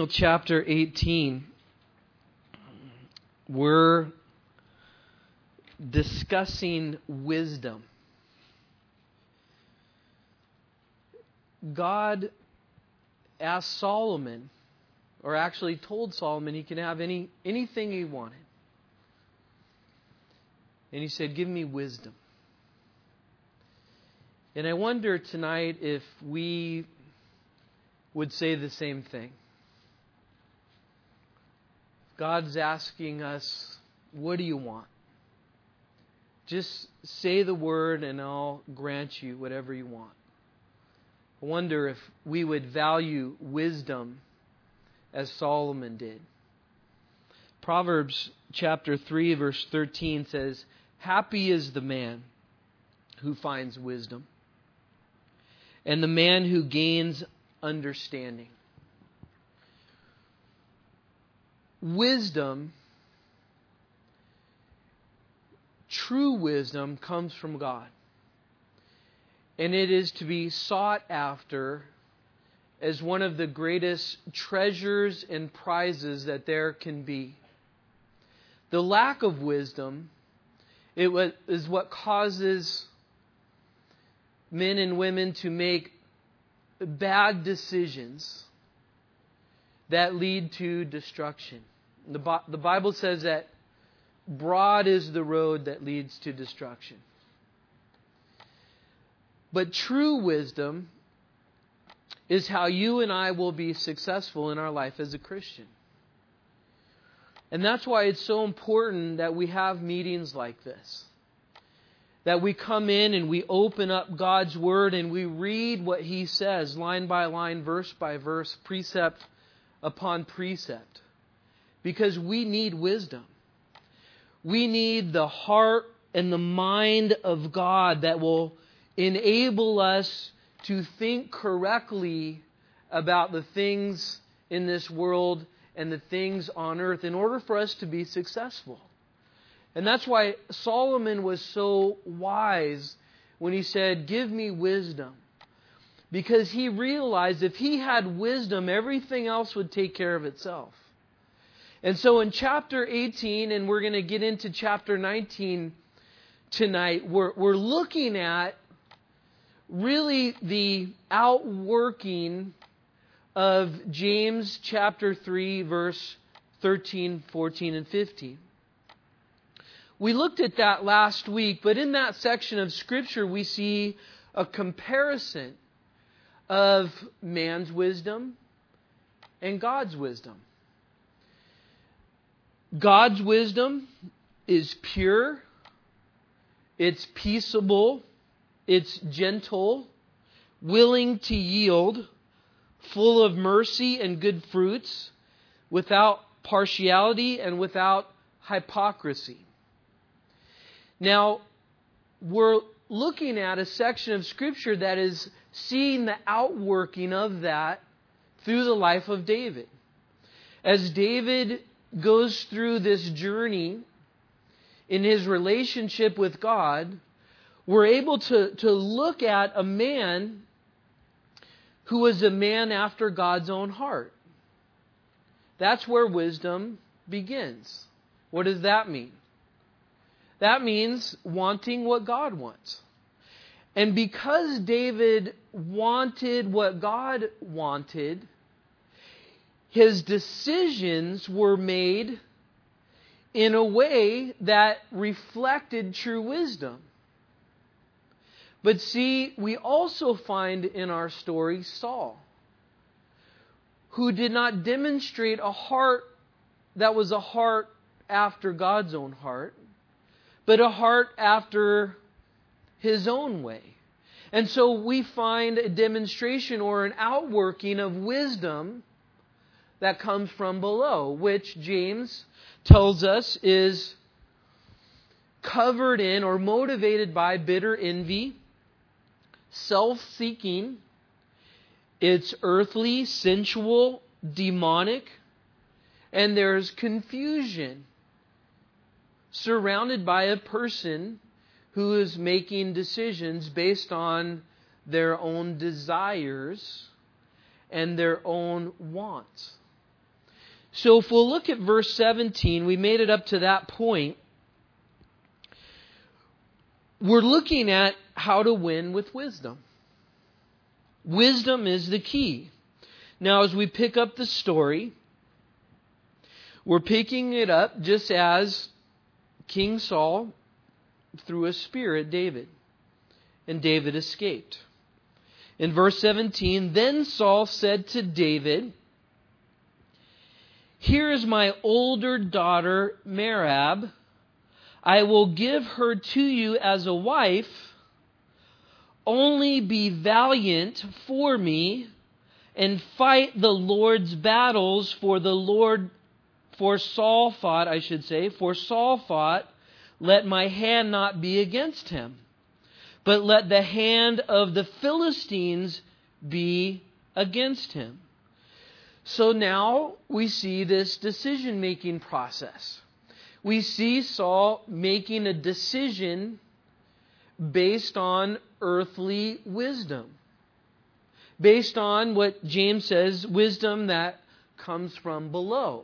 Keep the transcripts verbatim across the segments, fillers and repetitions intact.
Chapter eighteen, we're discussing wisdom. God asked Solomon, or actually told Solomon he can have any anything he wanted. And he said, give me wisdom. And I wonder tonight if we would say the same thing. God's asking us, what do you want? Just say the word and I'll grant you whatever you want. I wonder if we would value wisdom as Solomon did. Proverbs chapter three verse thirteen says, happy is the man who finds wisdom, and the man who gains understanding. Wisdom, true wisdom, comes from God. And it is to be sought after as one of the greatest treasures and prizes that there can be. The lack of wisdom it is what causes men and women to make bad decisions that lead to destruction. The, the Bible says that broad is the road that leads to destruction. But true wisdom is how you and I will be successful in our life as a Christian. And that's why it's so important that we have meetings like this. That we come in and we open up God's Word and we read what He says, line by line, verse by verse, precept upon precept. Because we need wisdom. We need the heart and the mind of God that will enable us to think correctly about the things in this world and the things on earth in order for us to be successful. And that's why Solomon was so wise when he said, give me wisdom. Because he realized if he had wisdom, everything else would take care of itself. And so in chapter eighteen, and we're going to get into chapter nineteen tonight, we're, we're looking at really the outworking of James chapter three, verse thirteen, fourteen, and fifteen. We looked at that last week, but in that section of Scripture we see a comparison of man's wisdom and God's wisdom. God's wisdom is pure, it's peaceable, it's gentle, willing to yield, full of mercy and good fruits, without partiality and without hypocrisy. Now, we're looking at a section of Scripture that is seeing the outworking of that through the life of David. As David goes through this journey in his relationship with God, we're able to, to look at a man who was a man after God's own heart. That's where wisdom begins. What does that mean? That means wanting what God wants. And because David wanted what God wanted, his decisions were made in a way that reflected true wisdom. But see, we also find in our story Saul, who did not demonstrate a heart that was a heart after God's own heart, but a heart after his own way. And so we find a demonstration or an outworking of wisdom that comes from below, which James tells us is covered in or motivated by bitter envy, self-seeking, it's earthly, sensual, demonic, and there's confusion surrounded by a person who is making decisions based on their own desires and their own wants. So if we'll look at verse seventeen, we made it up to that point. We're looking at how to win with wisdom. Wisdom is the key. Now, as we pick up the story, we're picking it up just as King Saul threw a spear at David, and David escaped. In verse seventeen, then Saul said to David, here is my older daughter Merab. I will give her to you as a wife. Only be valiant for me and fight the Lord's battles, for the Lord, for Saul fought, I should say, for Saul fought, let my hand not be against him, but let the hand of the Philistines be against him. So now we see this decision-making process. We see Saul making a decision based on earthly wisdom. Based on what James says, wisdom that comes from below.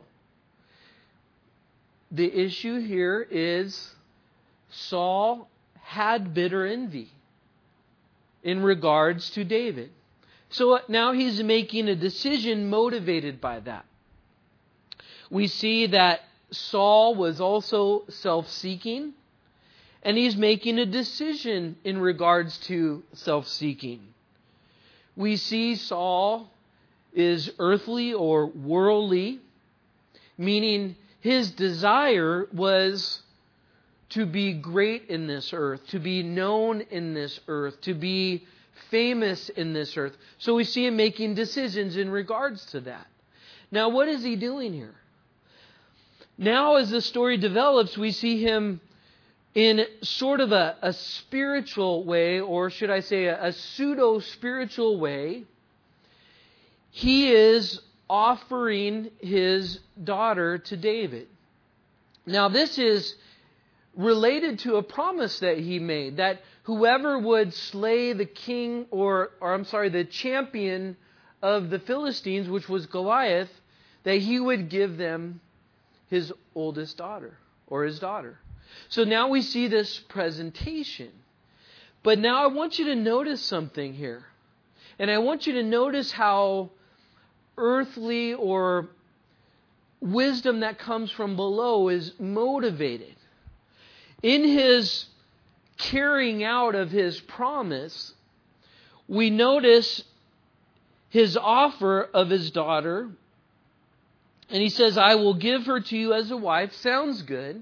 The issue here is Saul had bitter envy in regards to David. So now he's making a decision motivated by that. We see that Saul was also self-seeking, and he's making a decision in regards to self-seeking. We see Saul is earthly or worldly, meaning his desire was to be great in this earth, to be known in this earth, to be famous in this earth. So we see him making decisions in regards to that. Now, what is he doing here? Now, as the story develops, we see him in sort of a, a spiritual way, or should I say a, a pseudo-spiritual way. He is offering his daughter to David. Now, this is related to a promise that he made, that whoever would slay the king, or, or I'm sorry, the champion of the Philistines, which was Goliath, that he would give them his oldest daughter, or his daughter. So now we see this presentation. But now I want you to notice something here. And I want you to notice how earthly or wisdom that comes from below is motivated. In his carrying out of his promise, we notice his offer of his daughter. And he says, I will give her to you as a wife. Sounds good.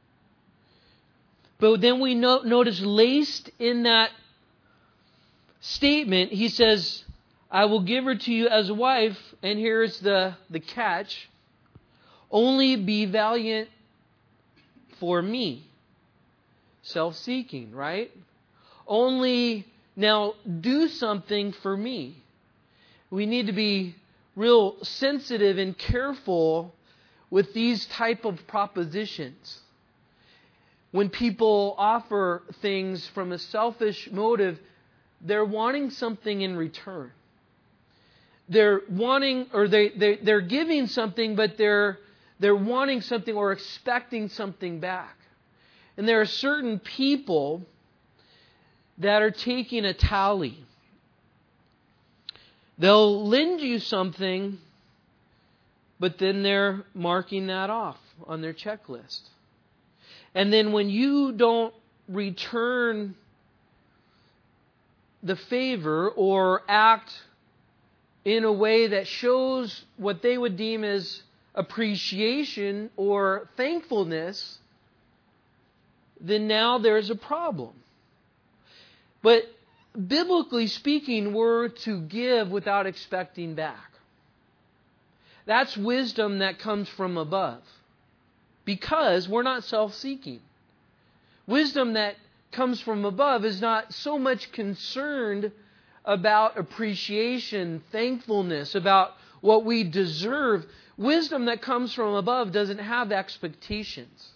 But then we no- notice laced in that statement, he says, I will give her to you as a wife. And here's the, the catch. Only be valiant for me. Self-seeking, right? Only now do something for me. We need to be real sensitive and careful with these type of propositions. When people offer things from a selfish motive, they're wanting something in return. They're wanting, or they, they, they're giving something, but they're, they're wanting something or expecting something back. And there are certain people that are taking a tally. They'll lend you something, but then they're marking that off on their checklist. And then when you don't return the favor or act in a way that shows what they would deem as appreciation or thankfulness, then now there's a problem. But biblically speaking, we're to give without expecting back. That's wisdom that comes from above. Because we're not self-seeking. Wisdom that comes from above is not so much concerned about appreciation, thankfulness, about what we deserve. Wisdom that comes from above doesn't have expectations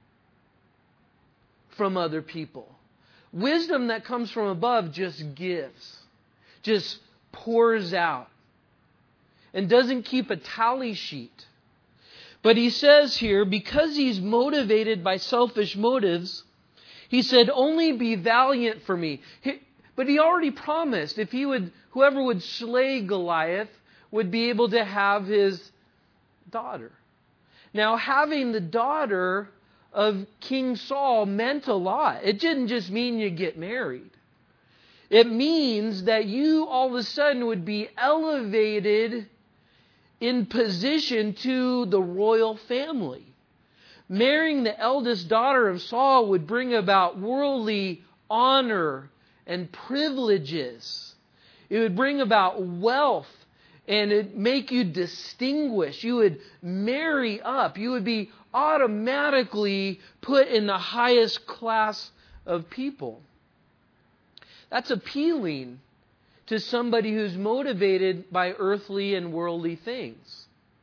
from other people. Wisdom that comes from above just gives, just pours out, and doesn't keep a tally sheet. But he says here, because he's motivated by selfish motives, he said, only be valiant for me. He, but he already promised if he would, whoever would slay Goliath would be able to have his daughter. Now, having the daughter of King Saul meant a lot. It didn't just mean you get married. It means that you all of a sudden would be elevated in position to the royal family. Marrying the eldest daughter of Saul would bring about worldly honor and privileges. It would bring about wealth and it'd make you distinguished. You would marry up. You would be automatically put in the highest class of people. That's appealing to somebody who's motivated by earthly and worldly things.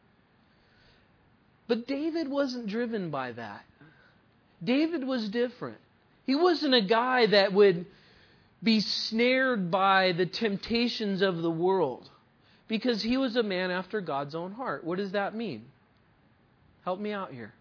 But David wasn't driven by that. David was different. He wasn't a guy that would be snared by the temptations of the world, because he was a man after God's own heart. What does that mean? Help me out here.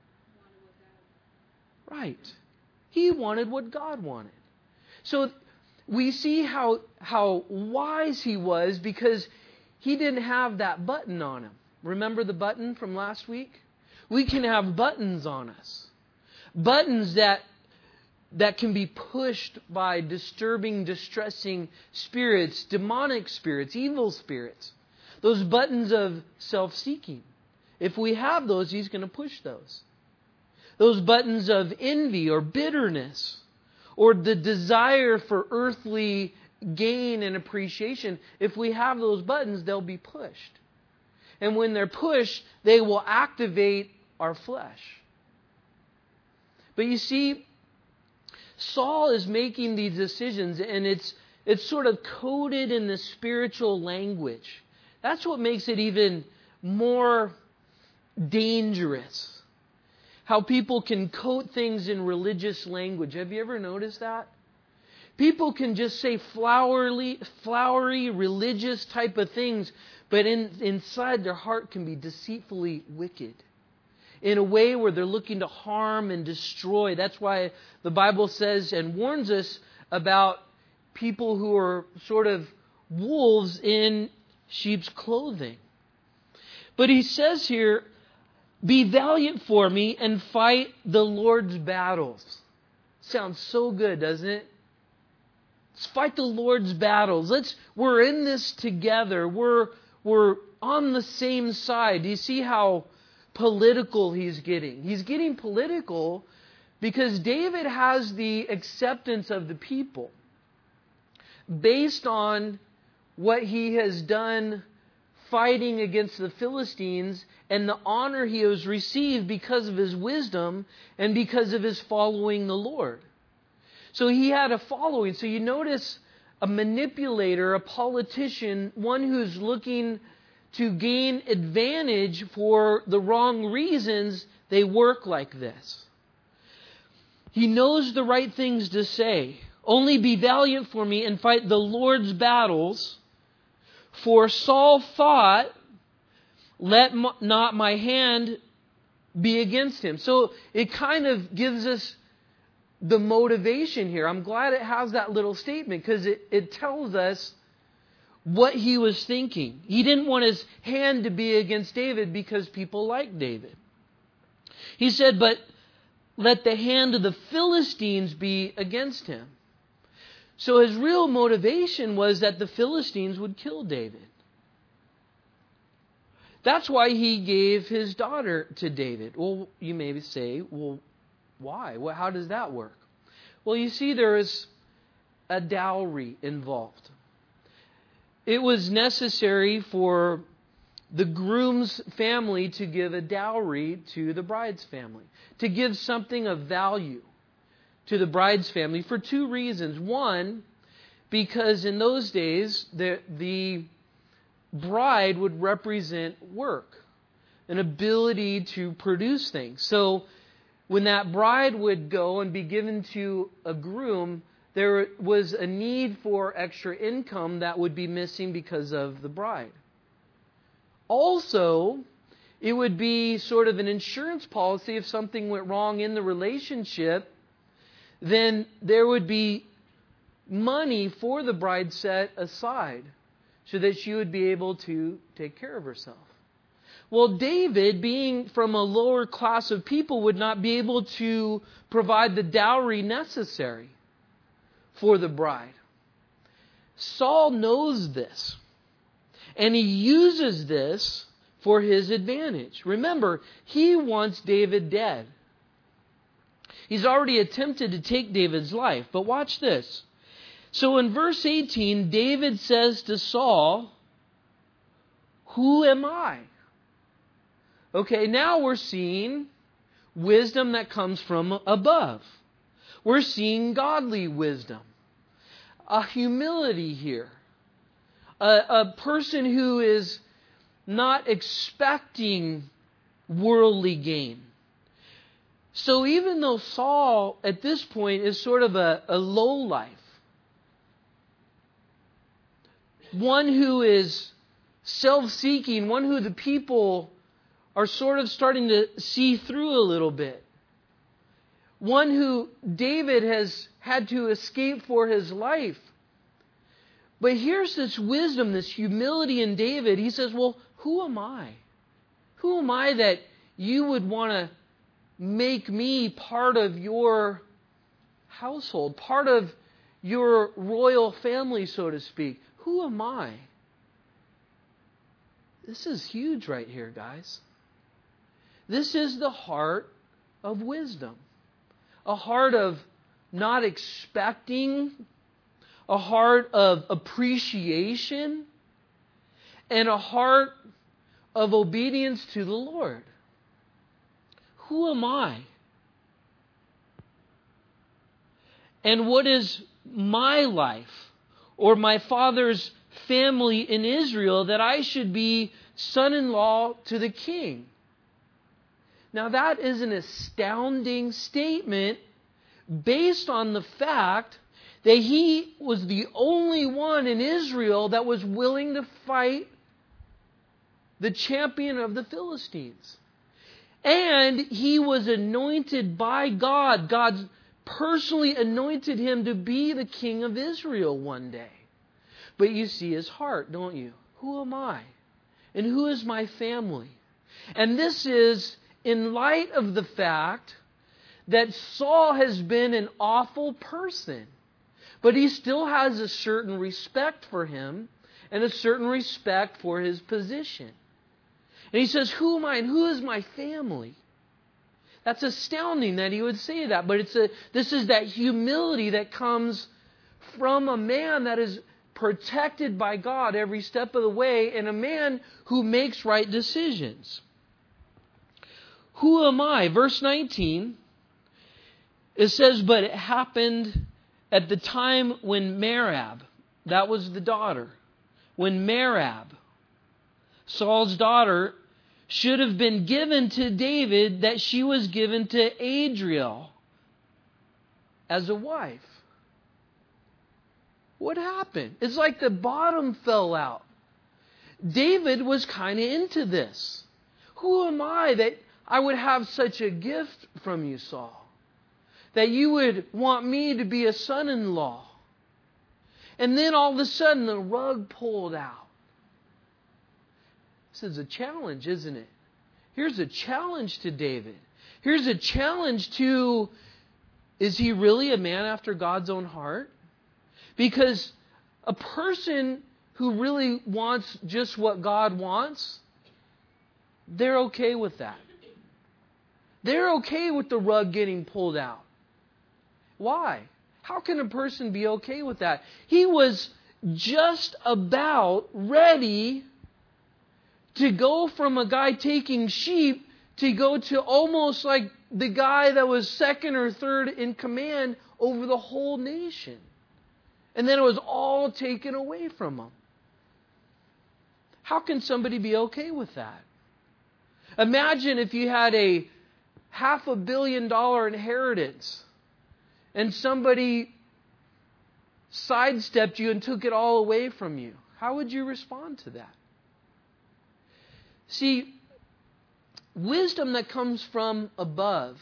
Right. He wanted what God wanted. So we see how how wise he was, because he didn't have that button on him. Remember the button from last week? We can have buttons on us. Buttons that that can be pushed by disturbing, distressing spirits, demonic spirits, evil spirits. Those buttons of self-seeking. If we have those, He's going to push those. Those buttons of envy or bitterness, or the desire for earthly gain and appreciation. If we have those buttons, they'll be pushed. And when they're pushed, they will activate our flesh. But you see, Saul is making these decisions, and it's it's sort of coded in the spiritual language. That's what makes it even more dangerous. How people can code things in religious language. Have you ever noticed that? People can just say flowery, flowery, religious type of things, but in, inside their heart can be deceitfully wicked. In a way where they're looking to harm and destroy. That's why the Bible says and warns us about people who are sort of wolves in sheep's clothing. But he says here, be valiant for me and fight the Lord's battles. Sounds so good, doesn't it? Let's fight the Lord's battles. Let's we're in this together. We're we're on the same side. Do you see how political he's getting? He's getting political because David has the acceptance of the people based on what he has done fighting against the Philistines and the honor he has received because of his wisdom and because of his following the Lord. So he had a following. So you notice a manipulator, a politician, one who's looking to gain advantage for the wrong reasons, they work like this. He knows the right things to say. Only be valiant for me and fight the Lord's battles. For Saul thought, let not my hand be against him. So it kind of gives us the motivation here. I'm glad it has that little statement, because it, it tells us what he was thinking. He didn't want his hand to be against David because people like David. He said, but let the hand of the Philistines be against him. So his real motivation was that the Philistines would kill David. That's why he gave his daughter to David. Well, you may say, well, why? Well, how does that work? Well, you see, there is a dowry involved. It was necessary for the groom's family to give a dowry to the bride's family, to give something of value to the bride's family for two reasons. One, because in those days, the, the bride would represent work, an ability to produce things. So when that bride would go and be given to a groom, there was a need for extra income that would be missing because of the bride. Also, It would be sort of an insurance policy if something went wrong in the relationship. Then there would be money for the bride set aside so that she would be able to take care of herself. Well, David, being from a lower class of people, would not be able to provide the dowry necessary for the bride. Saul knows this, and he uses this for his advantage. Remember, he wants David dead. He's already attempted to take David's life, but watch this. So in verse eighteen, David says to Saul, "Who am I?" Okay, now we're seeing wisdom that comes from above. We're seeing godly wisdom. A humility here. A, a person who is not expecting worldly gain. So even though Saul at this point is sort of a, a lowlife, one who is self-seeking, one who the people are sort of starting to see through a little bit. One who David has had to escape for his life. But here's this wisdom, this humility in David. He says, well, who am I? Who am I that you would want to make me part of your household, part of your royal family, so to speak? Who am I? This is huge right here, guys. This is the heart of wisdom. A heart of not expecting, a heart of appreciation, and a heart of obedience to the Lord. Who am I? And what is my life or my father's family in Israel that I should be son-in-law to the king? Now that is an astounding statement based on the fact that he was the only one in Israel that was willing to fight the champion of the Philistines. And he was anointed by God. God personally anointed him to be the king of Israel one day. But you see his heart, don't you? Who am I? And who is my family? And this is in light of the fact that Saul has been an awful person. But he still has a certain respect for him and a certain respect for his position. And he says, who am I and who is my family? That's astounding that he would say that. But it's a this is that humility that comes from a man that is protected by God every step of the way, and a man who makes right decisions. Who am I? Verse nineteen, it says, but it happened at the time when Merab, that was the daughter, when Merab, Saul's daughter, should have been given to David, that she was given to Adriel as a wife. What happened? It's like the bottom fell out. David was kind of into this. Who am I that I would have such a gift from you, Saul? That you would want me to be a son-in-law. And then all of a sudden the rug pulled out. This is a challenge, isn't it? Here's a challenge to David. Here's a challenge to, is he really a man after God's own heart? Because a person who really wants just what God wants, they're okay with that. They're okay with the rug getting pulled out. Why? How can a person be okay with that? He was just about ready to go from a guy taking sheep to go to almost like the guy that was second or third in command over the whole nation. And then it was all taken away from him. How can somebody be okay with that? Imagine if you had a half a billion dollar inheritance and somebody sidestepped you and took it all away from you. How would you respond to that? See, wisdom that comes from above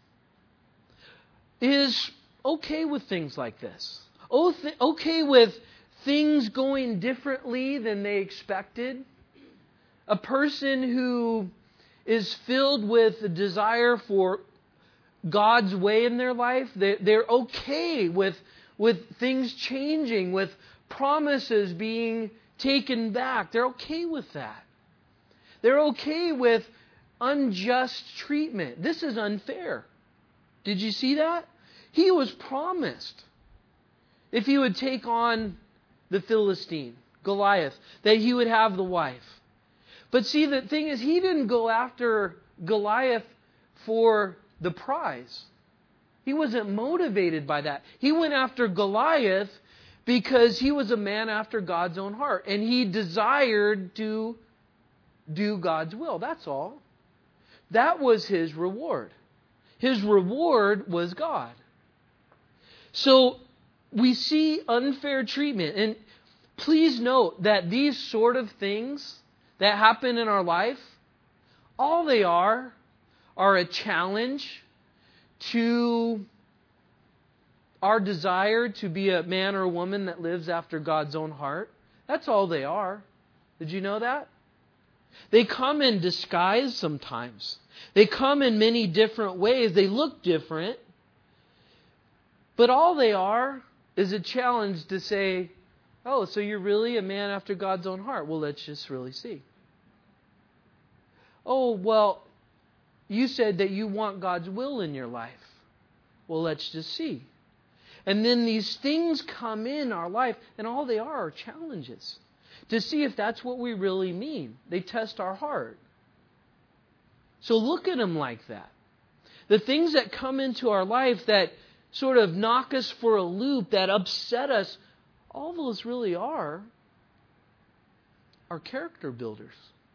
is okay with things like this. Okay with things going differently than they expected. A person who is filled with a desire for God's way in their life, they, they're okay with, with things changing, with promises being taken back. They're okay with that. They're okay with unjust treatment. This is unfair. Did you see that? He was promised, if he would take on the Philistine, Goliath, that he would have the wife. But see, the thing is, he didn't go after Goliath for the prize. He wasn't motivated by that. He went after Goliath because he was a man after God's own heart. And he desired to do God's will. That's all. That was his reward. His reward was God. So we see unfair treatment. And please note that these sort of things that happen in our life, all they are are a challenge to our desire to be a man or a woman that lives after God's own heart. That's all they are. Did you know that? They come in disguise sometimes. They come in many different ways. They look different. But all they are is a challenge to say, oh, so you're really a man after God's own heart. Well, let's just really see. Oh, well, you said that you want God's will in your life. Well, let's just see. And then these things come in our life, and all they are are challenges to see if that's what we really mean. They test our heart. So look at them like that. The things that come into our life that sort of knock us for a loop, that upset us, all those really are are character builders.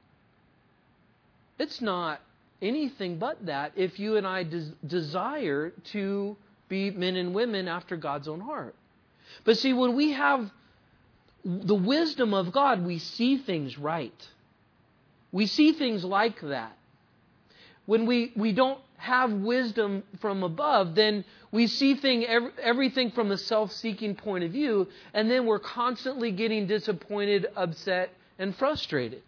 It's not anything but that if you and I des- desire to be men and women after God's own heart. But see, when we have the wisdom of God, we see things right. We see things like that. When we, we don't have wisdom from above, then we see thing, every, everything from a self-seeking point of view, and then we're constantly getting disappointed, upset, and frustrated.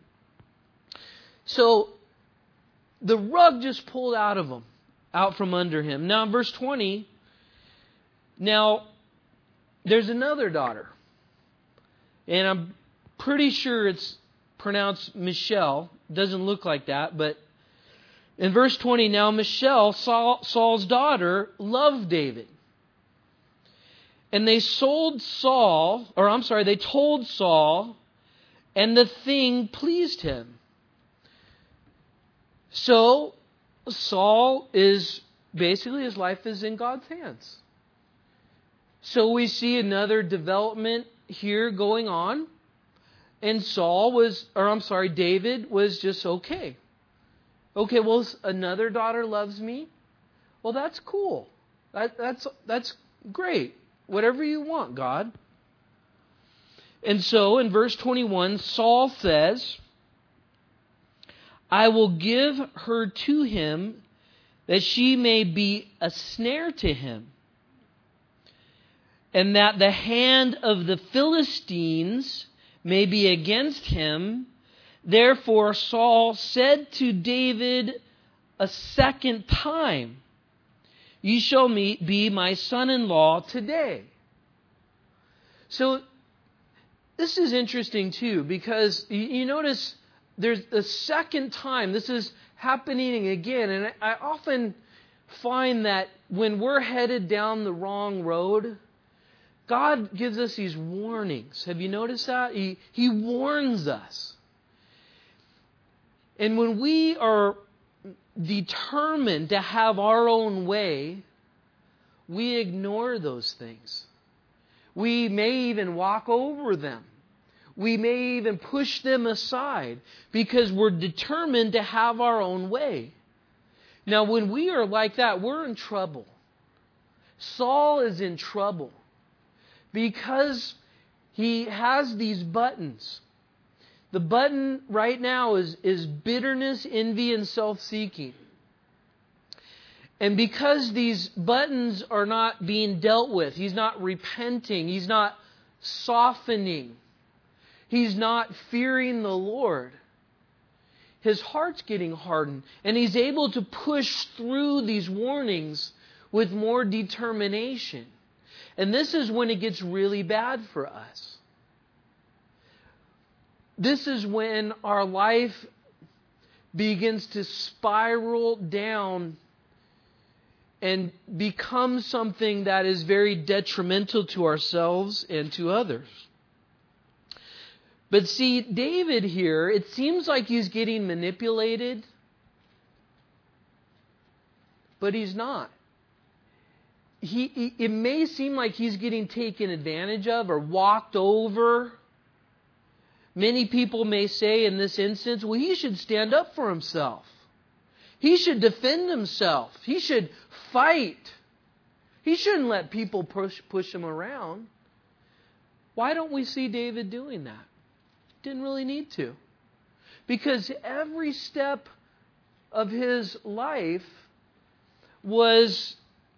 So the rug just pulled out of him, out from under him. Now in verse twenty, now there's another daughter. And I'm pretty sure it's pronounced Michelle. Doesn't look like that, but in verse twenty, now Michelle, Saul, Saul's daughter, loved David. And they sold Saul, or I'm sorry, they told Saul, and the thing pleased him. So Saul is, basically his life is in God's hands. So we see another development here going on. And Saul was, or I'm sorry, David was just okay. Okay, well, another daughter loves me. Well, that's cool. That, that's that's great. Whatever you want, God. And so in verse twenty-one, Saul says, I will give her to him that she may be a snare to him, and that the hand of the Philistines may be against him. Therefore Saul said to David a second time, you shall be my son-in-law today. So this is interesting too, because you notice there's a second time. This is happening again. And I often find that when we're headed down the wrong road, God gives us these warnings. Have you noticed that? He, he warns us. And when we are determined to have our own way, we ignore those things. We may even walk over them. We may even push them aside because we're determined to have our own way. Now, when we are like that, we're in trouble. Saul is in trouble because he has these buttons. The button right now is, is bitterness, envy, and self-seeking. And because these buttons are not being dealt with, he's not repenting, he's not softening, he's not fearing the Lord, his heart's getting hardened. And he's able to push through these warnings with more determination. And this is when it gets really bad for us. This is when our life begins to spiral down and become something that is very detrimental to ourselves and to others. But see, David here, it seems like he's getting manipulated, but he's not. He, he, it may seem like he's getting taken advantage of or walked over. Many people may say in this instance, well, he should stand up for himself. He should defend himself. He should fight. He shouldn't let people push, push him around. Why don't we see David doing that? Didn't really need to. Because every step of his life was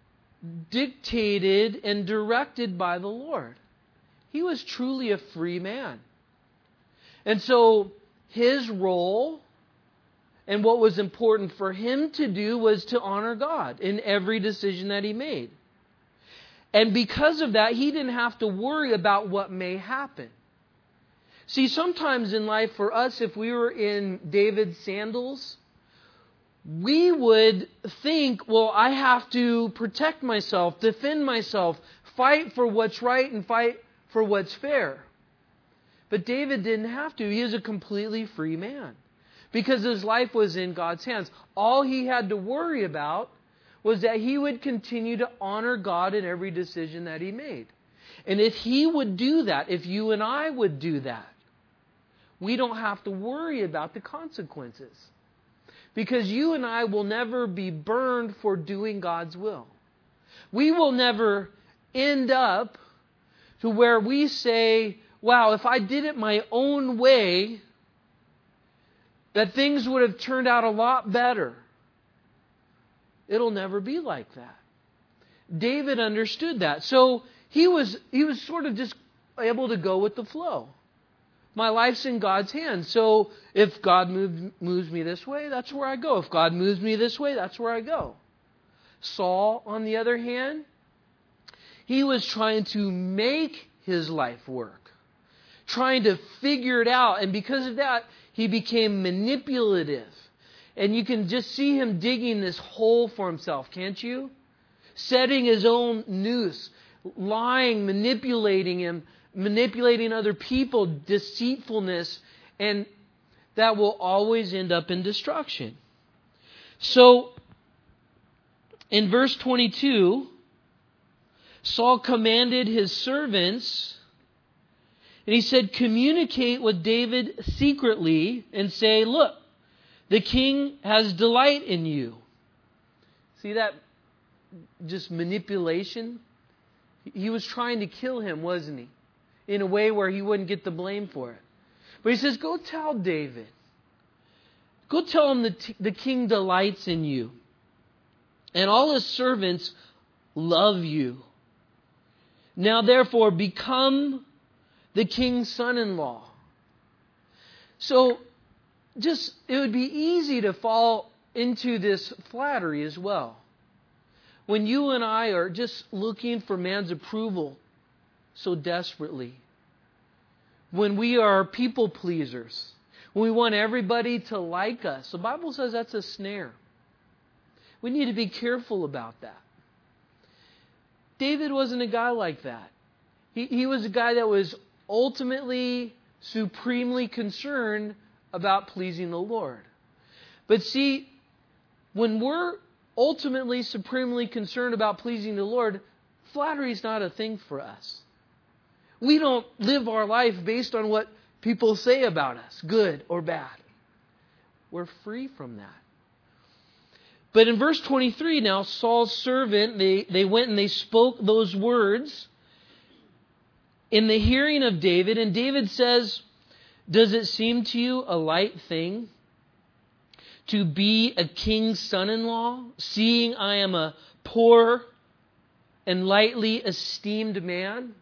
dictated and directed by the Lord. He was truly a free man. And so his role and what was important for him to do was to honor God in every decision that he made. And because of that, he didn't have to worry about what may happen. See, sometimes in life for us, if we were in David's sandals, we would think, well, I have to protect myself, defend myself, fight for what's right and fight for what's fair. But David didn't have to. He was a completely free man because his life was in God's hands. All he had to worry about was that he would continue to honor God in every decision that he made. And if he would do that, if you and I would do that, we don't have to worry about the consequences. Because you and I will never be burned for doing God's will. We will never end up to where we say, wow, if I did it my own way, that things would have turned out a lot better. It'll never be like that. David understood that. So he was, he was sort of just able to go with the flow. My life's in God's hands. So if God moves, moves me this way, that's where I go. If God moves me this way, that's where I go. Saul, on the other hand, he was trying to make his life work. Trying to figure it out. And because of that, he became manipulative. And you can just see him digging this hole for himself, can't you? Setting his own noose. Lying, manipulating him. Manipulating other people, deceitfulness, and that will always end up in destruction. So, in verse twenty-two, Saul commanded his servants, and he said, communicate with David secretly and say, look, the king has delight in you. See that just manipulation? He was trying to kill him, wasn't he? In a way where he wouldn't get the blame for it. But he says, go tell David. Go tell him that t- the king delights in you. And all his servants love you. Now therefore become the king's son-in-law. So just, it would be easy to fall into this flattery as well. When you and I are just looking for man's approval so desperately. When we are people pleasers. When we want everybody to like us. The Bible says that's a snare. We need to be careful about that. David wasn't a guy like that. He, he was a guy that was ultimately, supremely concerned about pleasing the Lord. But see, when we're ultimately, supremely concerned about pleasing the Lord, flattery is not a thing for us. We don't live our life based on what people say about us, good or bad. We're free from that. But in verse twenty-three now, Saul's servant, they, they went and they spoke those words in the hearing of David. And David says, Does it seem to you a light thing to be a king's son-in-law, seeing I am a poor and lightly esteemed man?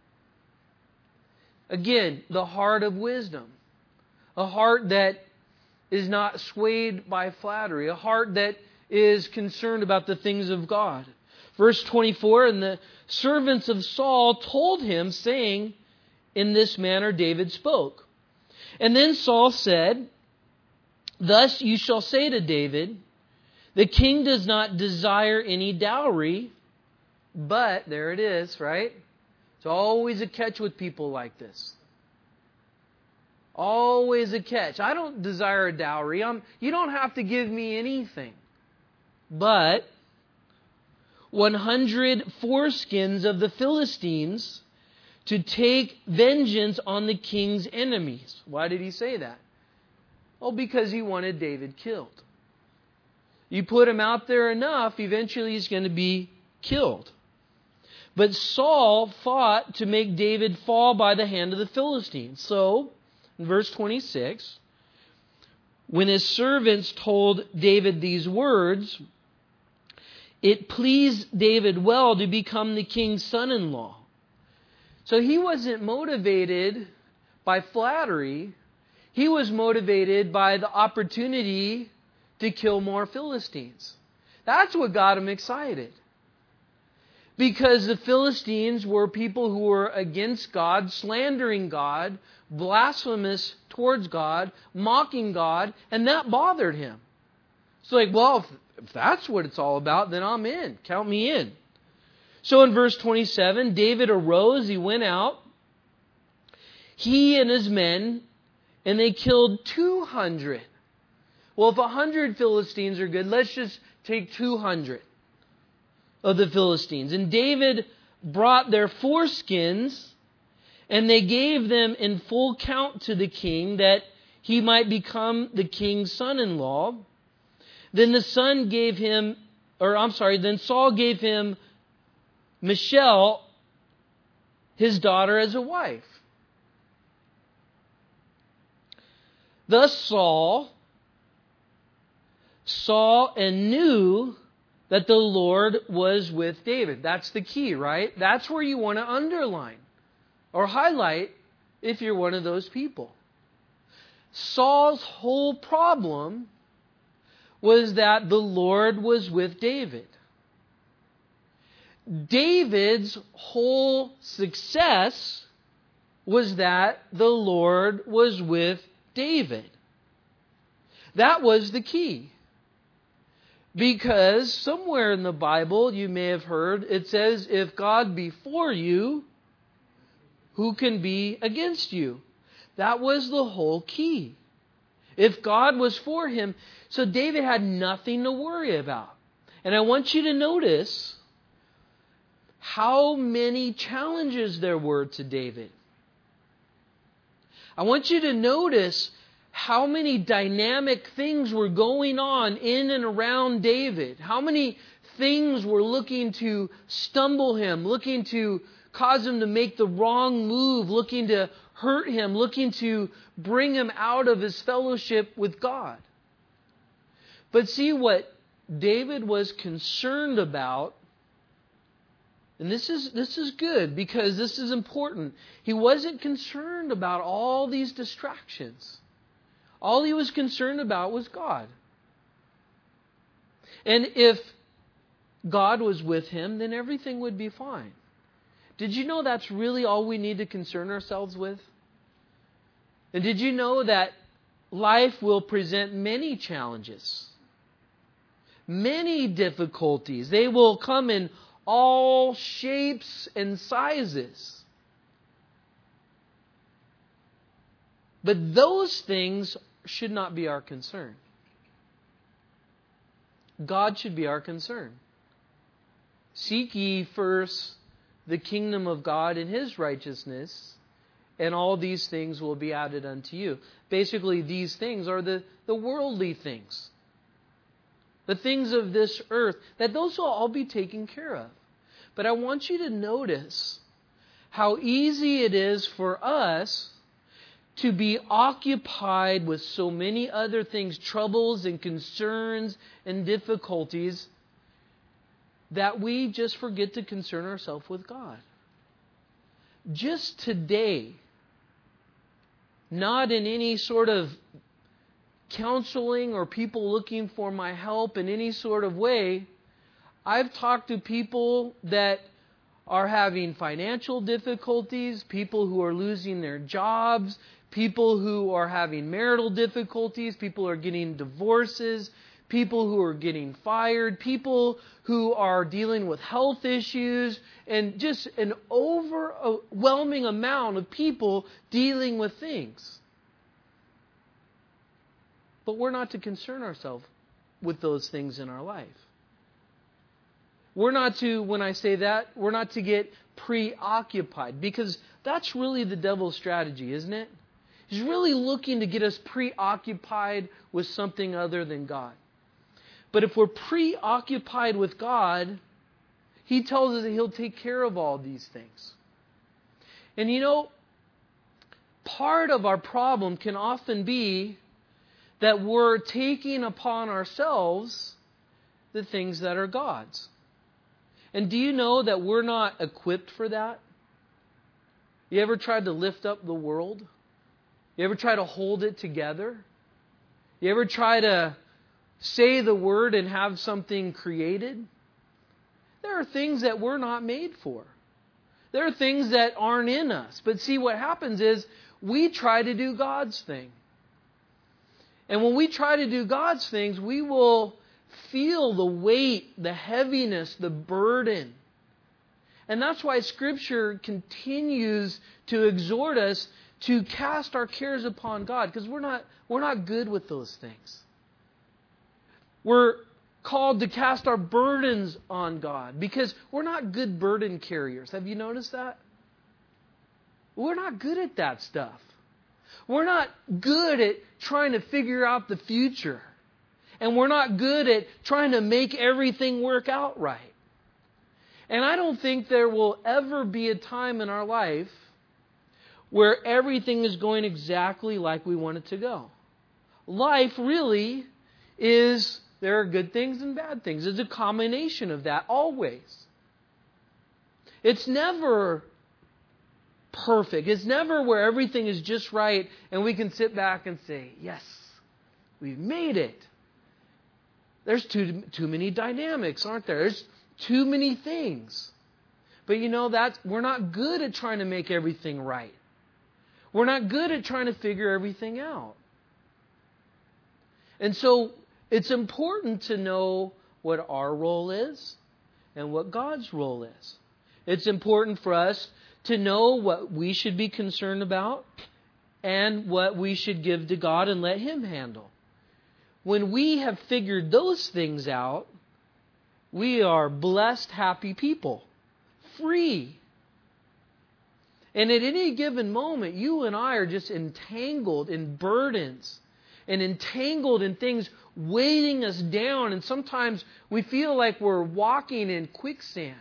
Again, the heart of wisdom. A heart that is not swayed by flattery. A heart that is concerned about the things of God. Verse twenty-four, and the servants of Saul told him, saying, in this manner David spoke. And then Saul said, thus you shall say to David, the king does not desire any dowry, but, there it is, right? It's always a catch with people like this. Always a catch. I don't desire a dowry. I'm, you don't have to give me anything. But one hundred foreskins of the Philistines to take vengeance on the king's enemies. Why did he say that? Oh, because he wanted David killed. You put him out there enough, eventually he's going to be killed. But Saul fought to make David fall by the hand of the Philistines. So, in verse twenty-six, when his servants told David these words, it pleased David well to become the king's son-in-law. So he wasn't motivated by flattery. He was motivated by the opportunity to kill more Philistines. That's what got him excited. Because the Philistines were people who were against God, slandering God, blasphemous towards God, mocking God, and that bothered him. It's like, well, if, if that's what it's all about, then I'm in. Count me in. So in verse twenty-seven, David arose, he went out, he and his men, and they killed two hundred. Well, if one hundred Philistines are good, let's just take two hundred of the Philistines. And David brought their foreskins, and they gave them in full count to the king, that he might become the king's son-in-law. Then the son gave him, or I'm sorry, then Saul gave him Michal, his daughter, as a wife. Thus Saul saw and knew that the Lord was with David. That's the key, right? That's where you want to underline or highlight if you're one of those people. Saul's whole problem was that the Lord was with David. David's whole success was that the Lord was with David. That was the key. Because somewhere in the Bible, you may have heard, it says, if God be for you, who can be against you? That was the whole key. If God was for him, so David had nothing to worry about. And I want you to notice how many challenges there were to David. I want you to notice how many dynamic things were going on in and around David. How many things were looking to stumble him, looking to cause him to make the wrong move, looking to hurt him, looking to bring him out of his fellowship with God. But see, what David was concerned about, and this is this is good because this is important. He wasn't concerned about all these distractions. All he was concerned about was God. And if God was with him, then everything would be fine. Did you know that's really all we need to concern ourselves with? And did you know that life will present many challenges, many difficulties? They will come in all shapes and sizes. But those things should not be our concern. God should be our concern. Seek ye first the kingdom of God and His righteousness, and all these things will be added unto you. Basically, these things are the, the worldly things. The things of this earth, that those will all be taken care of. But I want you to notice how easy it is for us to be occupied with so many other things, troubles and concerns and difficulties, that we just forget to concern ourselves with God. Just today, not in any sort of counseling or people looking for my help in any sort of way, I've talked to people that are having financial difficulties, people who are losing their jobs, people who are having marital difficulties, people who are getting divorces, people who are getting fired, people who are dealing with health issues, and just an overwhelming amount of people dealing with things. But we're not to concern ourselves with those things in our life. We're not to, when I say that, we're not to get preoccupied, because that's really the devil's strategy, isn't it? He's really looking to get us preoccupied with something other than God. But if we're preoccupied with God, He tells us that He'll take care of all these things. And you know, part of our problem can often be that we're taking upon ourselves the things that are God's. And do you know that we're not equipped for that? You ever tried to lift up the world? You ever try to hold it together? You ever try to say the word and have something created? There are things that we're not made for. There are things that aren't in us. But see, what happens is we try to do God's thing. And when we try to do God's things, we will feel the weight, the heaviness, the burden. And that's why Scripture continues to exhort us to cast our cares upon God, because we're not, we're not good with those things. We're called to cast our burdens on God, because we're not good burden carriers. Have you noticed that? We're not good at that stuff. We're not good at trying to figure out the future. And we're not good at trying to make everything work out right. And I don't think there will ever be a time in our life where everything is going exactly like we want it to go. Life really is, there are good things and bad things. It's a combination of that always. It's never perfect. It's never where everything is just right and we can sit back and say, yes, we've made it. There's too, too many dynamics, aren't there? There's too many things. But you know, that's, we're not good at trying to make everything right. We're not good at trying to figure everything out. And so it's important to know what our role is and what God's role is. It's important for us to know what we should be concerned about and what we should give to God and let Him handle. When we have figured those things out, we are blessed, happy people, free. And at any given moment, you and I are just entangled in burdens and entangled in things weighting us down. And sometimes we feel like we're walking in quicksand.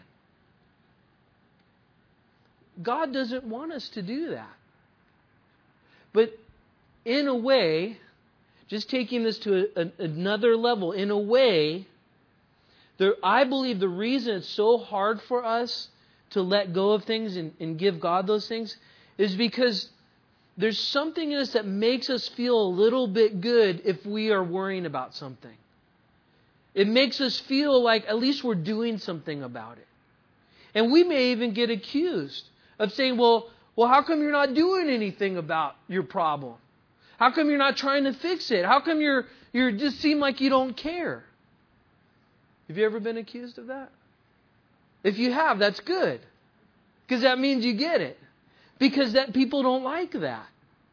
God doesn't want us to do that. But in a way, just taking this to a, a, another level, in a way, there, I believe the reason it's so hard for us to let go of things and, and give God those things is because there's something in us that makes us feel a little bit good if we are worrying about something. It makes us feel like at least we're doing something about it. And we may even get accused of saying, well, well, how come you're not doing anything about your problem? How come you're not trying to fix it? How come you're you just seem like you don't care? Have you ever been accused of that? If you have, that's good. Because that means you get it. Because that people don't like that.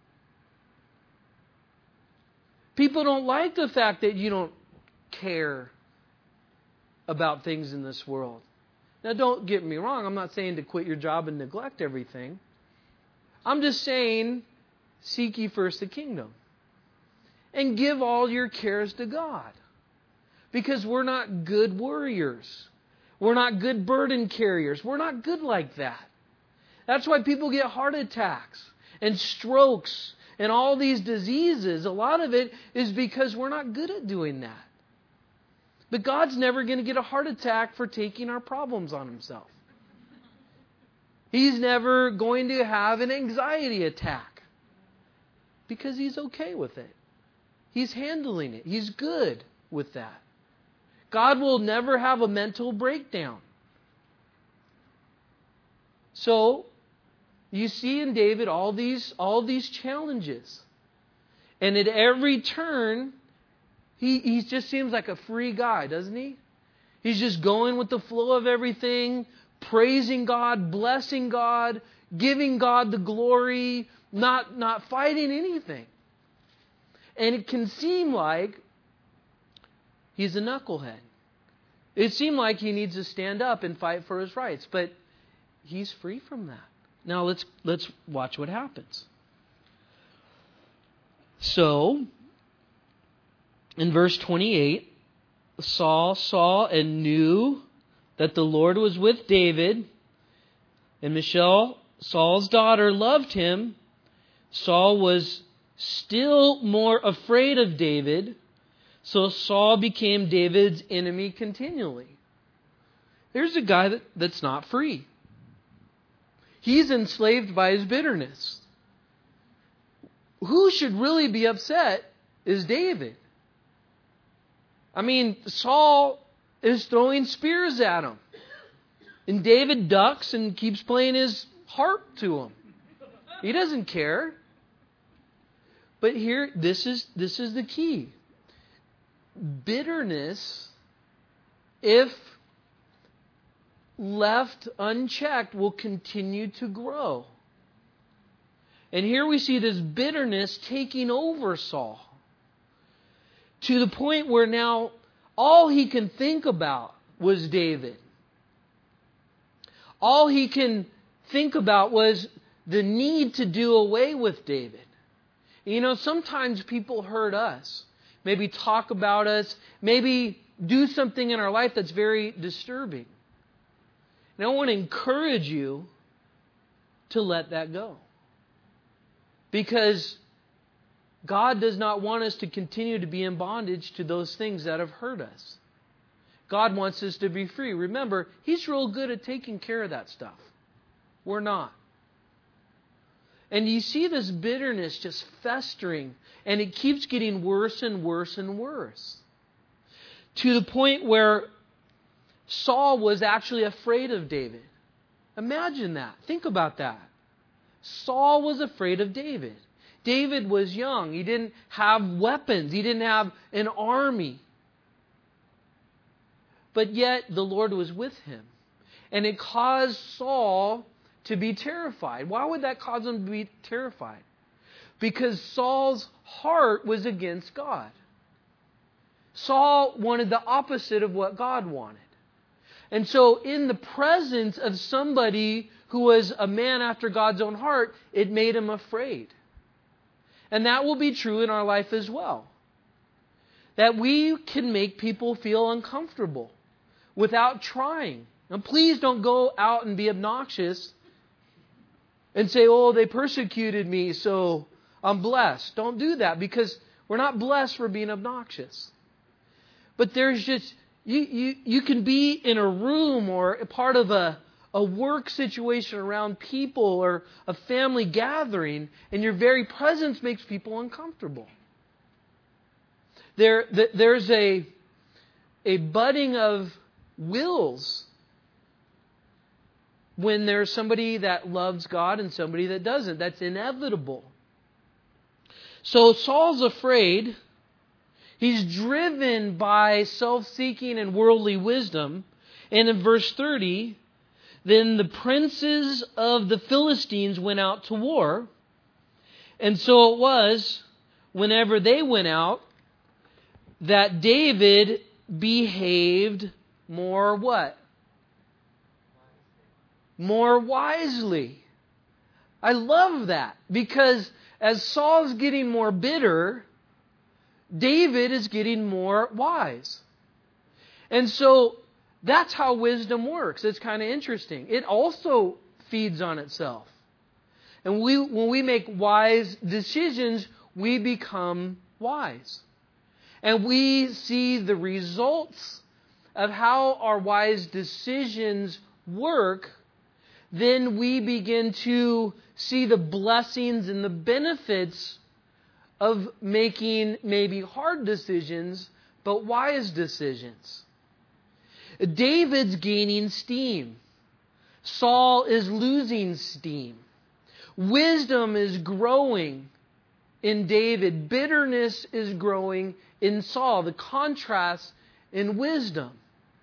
People don't like the fact that you don't care about things in this world. Now, don't get me wrong. I'm not saying to quit your job and neglect everything. I'm just saying, seek ye first the kingdom. And give all your cares to God. Because we're not good worriers. We're not good burden carriers. We're not good like that. That's why people get heart attacks and strokes and all these diseases, a lot of it is because we're not good at doing that. But God's never going to get a heart attack for taking our problems on Himself. He's never going to have an anxiety attack because He's okay with it. He's handling it. He's good with that. God will never have a mental breakdown. So, you see in David all these, all these challenges. And at every turn, he, he just seems like a free guy, doesn't he? He's just going with the flow of everything, praising God, blessing God, giving God the glory, not, not fighting anything. And it can seem like he's a knucklehead. It seems like he needs to stand up and fight for his rights, but he's free from that. Now let's let's watch what happens. So, in verse twenty-eight, Saul saw and knew that the Lord was with David, and Michal, Saul's daughter, loved him. Saul was still more afraid of David, so Saul became David's enemy continually. There's a guy that, that's not free. He's enslaved by his bitterness. Who should really be upset is David. I mean, Saul is throwing spears at him. And David ducks and keeps playing his harp to him. He doesn't care. But here, this is, this is the key. Bitterness, if left unchecked, will continue to grow. And here we see this bitterness taking over Saul, to the point where now all he can think about was David. All he can think about was the need to do away with David. You know, sometimes people hurt us, maybe talk about us, maybe do something in our life that's very disturbing. And I want to encourage you to let that go. Because God does not want us to continue to be in bondage to those things that have hurt us. God wants us to be free. Remember, He's real good at taking care of that stuff. We're not. And you see this bitterness just festering, and it keeps getting worse and worse and worse. To the point where Saul was actually afraid of David. Imagine that. Think about that. Saul was afraid of David. David was young. He didn't have weapons. He didn't have an army. But yet the Lord was with him. And it caused Saul to be terrified. Why would that cause him to be terrified? Because Saul's heart was against God. Saul wanted the opposite of what God wanted. And so in the presence of somebody who was a man after God's own heart, it made him afraid. And that will be true in our life as well. That we can make people feel uncomfortable without trying. Now please don't go out and be obnoxious and say, oh, they persecuted me, so I'm blessed. Don't do that, because we're not blessed for being obnoxious. But there's just, you, you, you can be in a room or a part of a, a work situation around people or a family gathering, and your very presence makes people uncomfortable. There, there's a, a budding of wills when there's somebody that loves God and somebody that doesn't. That's inevitable. So Saul's afraid. He's driven by self-seeking and worldly wisdom. And in verse thirty, then the princes of the Philistines went out to war. And so it was, whenever they went out, that David behaved more what? More wisely. I love that, because as Saul's getting more bitter, David is getting more wise. And so that's how wisdom works. It's kind of interesting. It also feeds on itself. And we, when we make wise decisions, we become wise. And we see the results of how our wise decisions work. Then we begin to see the blessings and the benefits of making maybe hard decisions, but wise decisions. David's gaining steam. Saul is losing steam. Wisdom is growing in David. Bitterness is growing in Saul. The contrast in wisdom.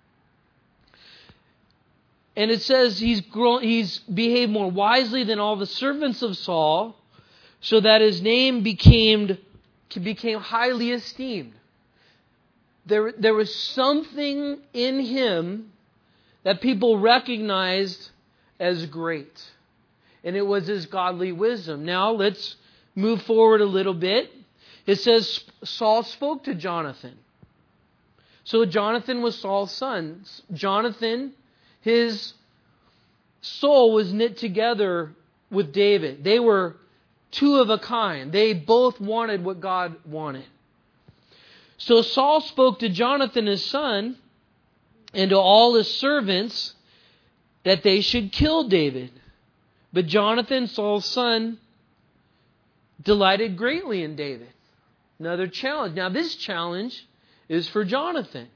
And it says he's grown, he's behaved more wisely than all the servants of Saul, so that his name became, became highly esteemed. There, there was something in him that people recognized as great. And it was his godly wisdom. Now let's move forward a little bit. It says Saul spoke to Jonathan. So Jonathan was Saul's son. Jonathan, his soul was knit together with David. They were two of a kind. They both wanted what God wanted. So Saul spoke to Jonathan, his son, and to all his servants that they should kill David. But Jonathan, Saul's son, delighted greatly in David. Another challenge. Now this challenge is for Jonathan.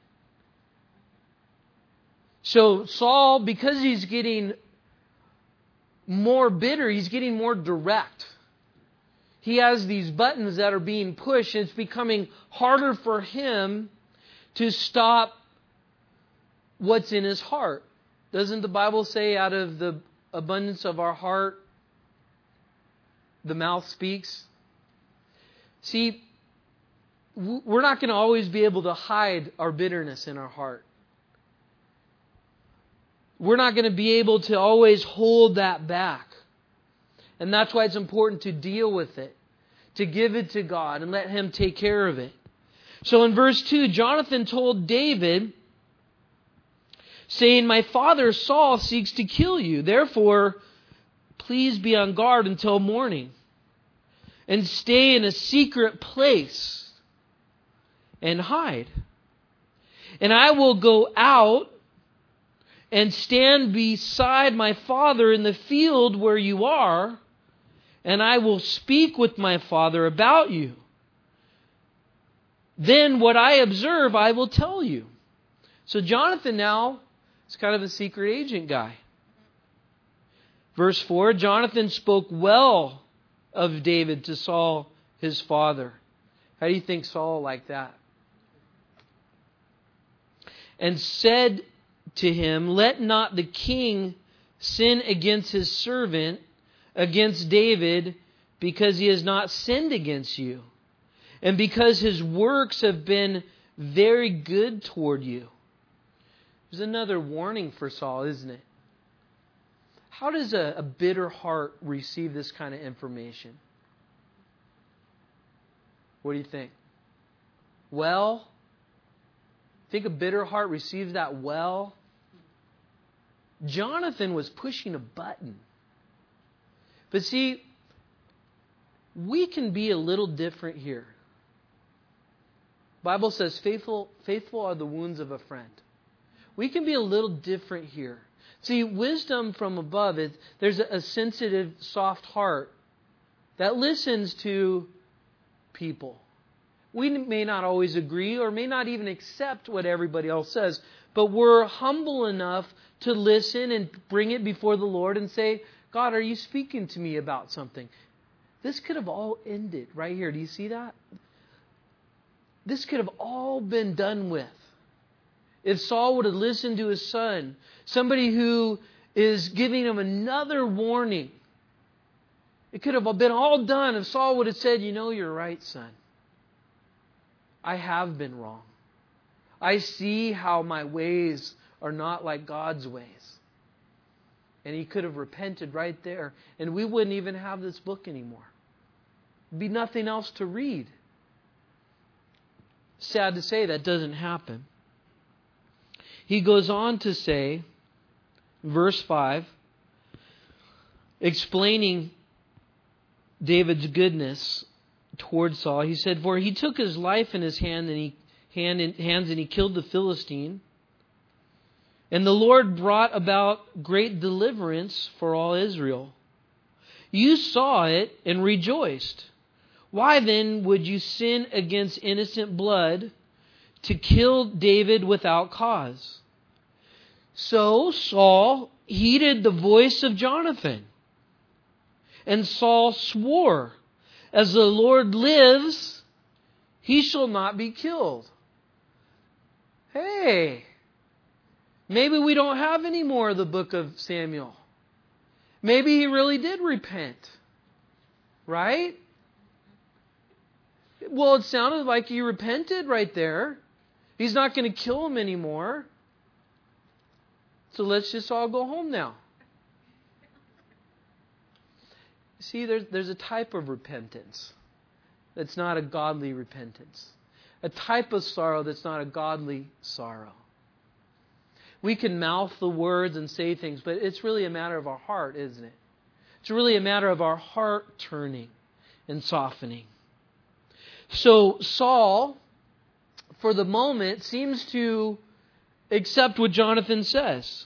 So Saul, because he's getting more bitter, he's getting more direct. He has these buttons that are being pushed, and it's becoming harder for him to stop what's in his heart. Doesn't the Bible say out of the abundance of our heart, the mouth speaks? See, we're not going to always be able to hide our bitterness in our heart. We're not going to be able to always hold that back. And that's why it's important to deal with it, to give it to God and let Him take care of it. So in verse two, Jonathan told David, saying, "My father Saul seeks to kill you. Therefore, please be on guard until morning and stay in a secret place and hide. And I will go out and stand beside my father in the field where you are, and I will speak with my father about you. Then what I observe, I will tell you." So Jonathan now is kind of a secret agent guy. Verse four, Jonathan spoke well of David to Saul, his father. How do you think Saul liked that? And said to him, "Let not the king sin against his servant, against David, because he has not sinned against you, and because his works have been very good toward you." There's another warning for Saul, isn't it? How does a, a bitter heart receive this kind of information? What do you think? Well, think a bitter heart receives that well? Jonathan was pushing a button. But see, we can be a little different here. The Bible says, faithful, faithful are the wounds of a friend. We can be a little different here. See, wisdom from above, it, there's a, a sensitive, soft heart that listens to people. We may not always agree or may not even accept what everybody else says, but we're humble enough to listen and bring it before the Lord and say, "God, are you speaking to me about something?" This could have all ended right here. Do you see that? This could have all been done with if Saul would have listened to his son, somebody who is giving him another warning. It could have been all done if Saul would have said, "You know, you're right, son. I have been wrong. I see how my ways are not like God's ways." And he could have repented right there, and we wouldn't even have this book anymore. There'd be nothing else to read. Sad to say, that doesn't happen. He goes on to say, verse five, explaining David's goodness towards Saul. He said, "For he took his life in his hand and he hand in, hands and he killed the Philistine. And the Lord brought about great deliverance for all Israel. You saw it and rejoiced. Why then would you sin against innocent blood to kill David without cause?" So Saul heeded the voice of Jonathan. And Saul swore, "As the Lord lives, he shall not be killed." Hey, maybe we don't have any more of the book of Samuel. Maybe he really did repent. Right? Well, it sounded like he repented right there. He's not going to kill him anymore. So let's just all go home now. See, there's, there's a type of repentance that's not a godly repentance. A type of sorrow that's not a godly sorrow. We can mouth the words and say things, but it's really a matter of our heart, isn't it? It's really a matter of our heart turning and softening. So Saul, for the moment, seems to accept what Jonathan says.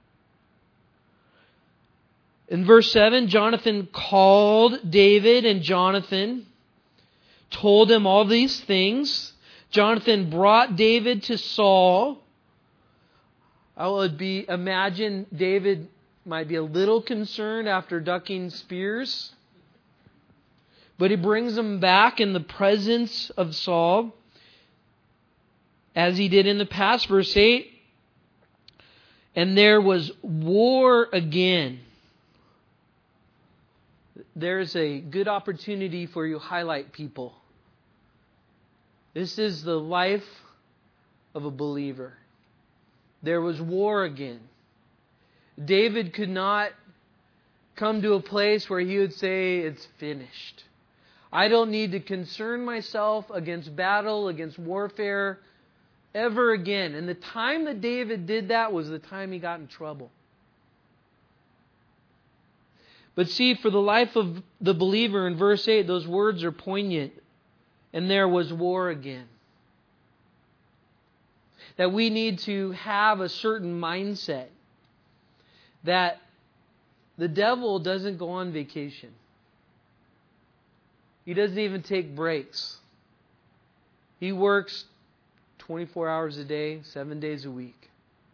In verse seven, Jonathan called David, and Jonathan told him all these things. Jonathan brought David to Saul. I would be imagine David might be a little concerned after ducking spears. But he brings him back in the presence of Saul, as he did in the past. Verse eight, and there was war again. There's a good opportunity for you to highlight people. This is the life of a believer. There was war again. David could not come to a place where he would say, "It's finished. I don't need to concern myself against battle, against warfare ever again." And the time that David did that was the time he got in trouble. But see, for the life of the believer in verse eight, those words are poignant. And there was war again. That we need to have a certain mindset that the devil doesn't go on vacation. He doesn't even take breaks. He works twenty-four hours a day, seven days a week.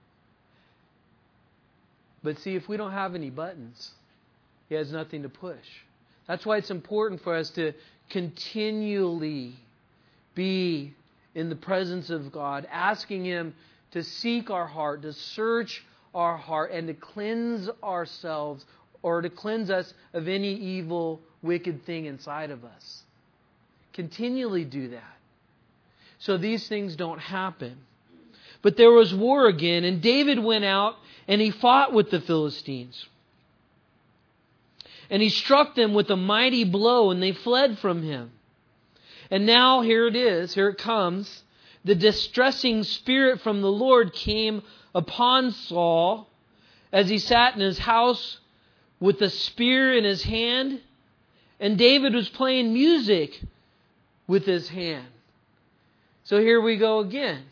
But see, if we don't have any buttons, he has nothing to push. That's why it's important for us to continually be in the presence of God, asking Him to seek our heart, to search our heart, and to cleanse ourselves, or to cleanse us of any evil, wicked thing inside of us. Continually do that, so these things don't happen. But there was war again, and David went out and he fought with the Philistines. And he struck them with a mighty blow, and they fled from him. And now here it is, here it comes. The distressing spirit from the Lord came upon Saul as he sat in his house with a spear in his hand. And David was playing music with his hand. So here we go again.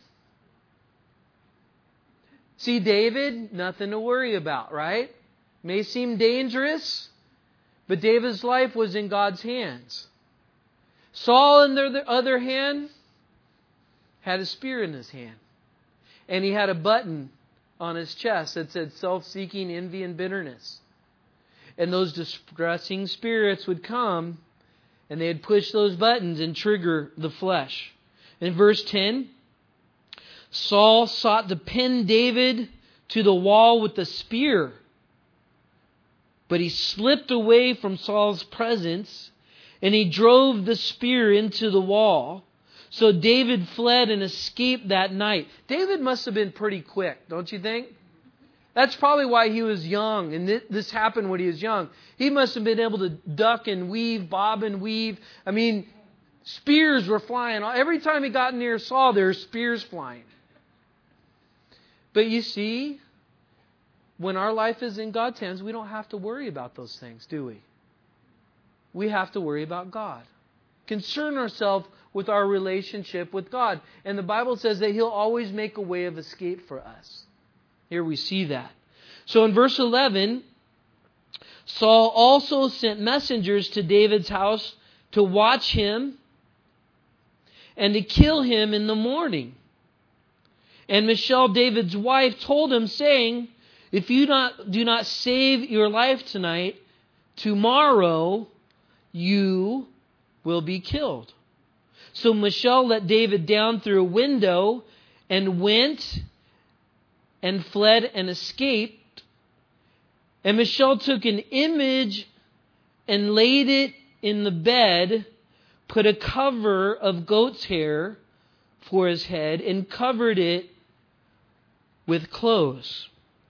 See, David, nothing to worry about, right? May seem dangerous, but David's life was in God's hands. Saul, on the other hand, had a spear in his hand. And he had a button on his chest that said self-seeking, envy, and bitterness. And those distressing spirits would come, and they'd push those buttons and trigger the flesh. In verse ten, Saul sought to pin David to the wall with the spear. But he slipped away from Saul's presence, and he drove the spear into the wall. So David fled and escaped that night. David must have been pretty quick, don't you think? That's probably why he was young, and this happened when he was young. He must have been able to duck and weave, bob and weave. I mean, spears were flying. Every time he got near Saul, there were spears flying. But you see, when our life is in God's hands, we don't have to worry about those things, do we? we have to worry about God. Concern ourselves with our relationship with God. And the Bible says that He'll always make a way of escape for us. Here we see that. So in verse eleven, Saul also sent messengers to David's house to watch him and to kill him in the morning. And Michal, David's wife, told him, saying, if you not, do not save your life tonight, tomorrow you will be killed. So Michal let David down through a window and went and fled and escaped. And Michal took an image and laid it in the bed, put a cover of goat's hair for his head, and covered it with clothes.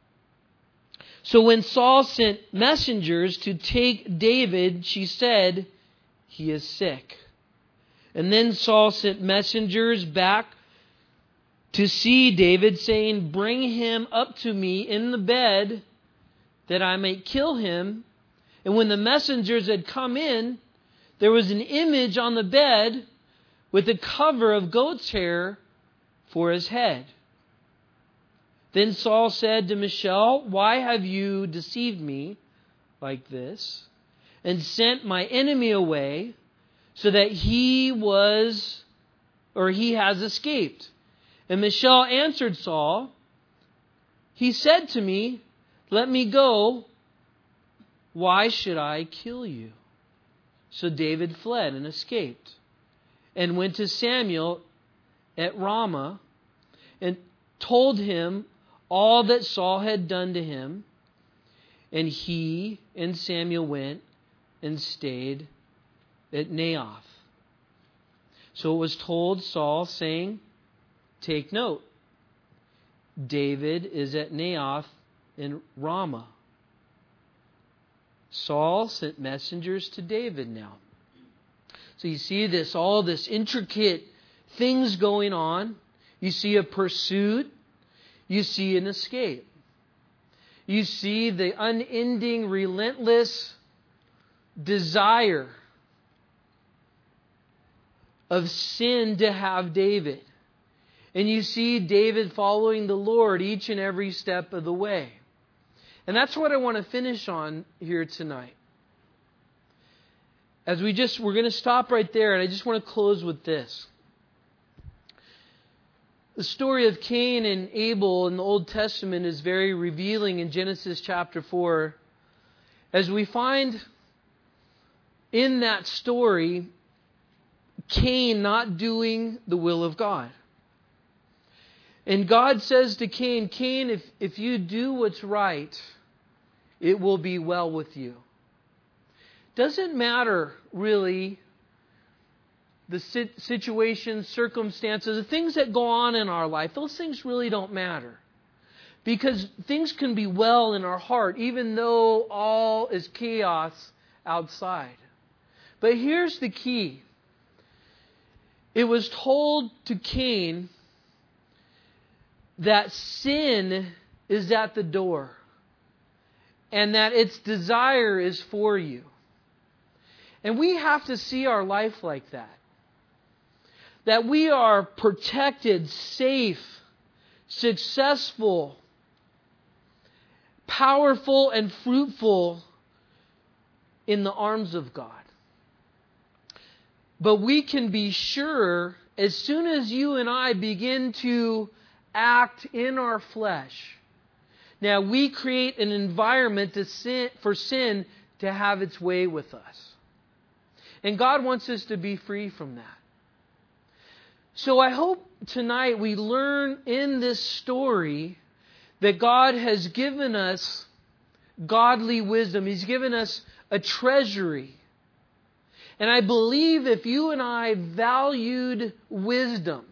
So when Saul sent messengers to take David, she said, he is sick. And then Saul sent messengers back to see David, saying, bring him up to me in the bed, that I may kill him. And when the messengers had come in, there was an image on the bed with a cover of goat's hair for his head. Then Saul said to Michal, why have you deceived me like this, and sent my enemy away, so that he was, or he has escaped? And Michal answered Saul, he said to me, let me go. Why should I kill you? So David fled and escaped, and went to Samuel at Ramah, and told him all that Saul had done to him. And he and Samuel went and stayed at Naioth. So it was told Saul, saying, take note, David is at Naioth in Ramah. Saul sent messengers to David now. So you see this, all this intricate things going on. You see a pursuit. You see an escape. You see the unending, relentless desire of sin to have David. And you see David following the Lord each and every step of the way. And that's what I want to finish on here tonight. As we just, we're going to stop right there, and I just want to close with this. The story of Cain and Abel in the Old Testament is very revealing in Genesis chapter four. As we find in that story, Cain not doing the will of God. And God says to Cain, Cain, if, if you do what's right, it will be well with you. Doesn't matter really the situations, circumstances, the things that go on in our life. Those things really don't matter. Because things can be well in our heart, even though all is chaos outside. But here's the key. It was told to Cain that sin is at the door, and that its desire is for you. And we have to see our life like that. That we are protected, safe, successful, powerful, and fruitful in the arms of God. But we can be sure, as soon as you and I begin to act in our flesh, now we create an environment to sin, for sin to have its way with us. And God wants us to be free from that. So I hope tonight we learn in this story that God has given us godly wisdom. He's given us a treasury. And I believe if you and I valued wisdom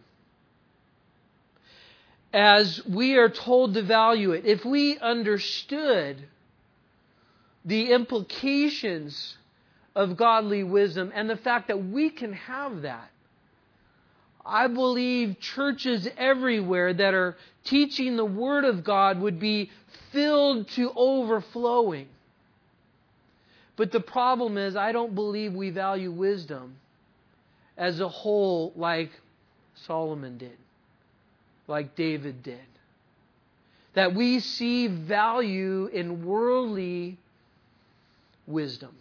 as we are told to value it, if we understood the implications of godly wisdom and the fact that we can have that, I believe churches everywhere that are teaching the Word of God would be filled to overflowing. But the problem is, I don't believe we value wisdom as a whole like Solomon did, like David did. That we see value in worldly wisdom,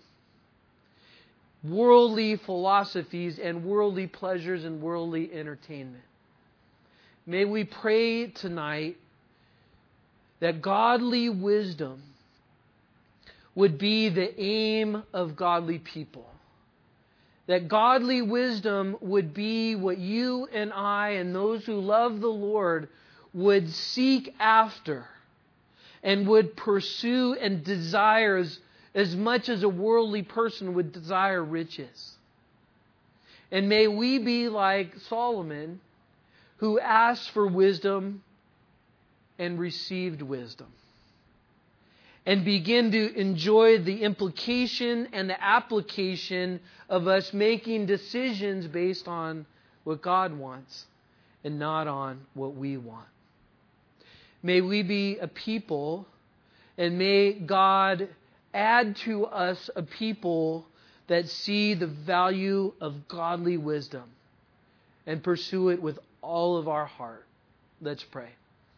worldly philosophies and worldly pleasures and worldly entertainment. May we pray tonight that godly wisdom would be the aim of godly people. That godly wisdom would be what you and I and those who love the Lord would seek after and would pursue and desire as, as much as a worldly person would desire riches. And may we be like Solomon, who asked for wisdom and received wisdom. And begin to enjoy the implication and the application of us making decisions based on what God wants and not on what we want. May we be a people, and may God add to us a people that see the value of godly wisdom and pursue it with all of our heart. Let's pray.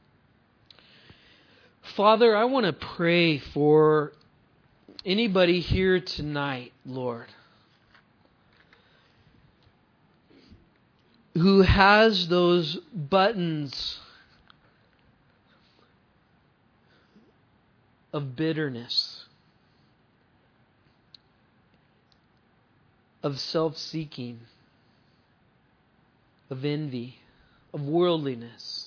Father, I want to pray for anybody here tonight, Lord, who has those buttons of bitterness, of self-seeking, of envy, of worldliness.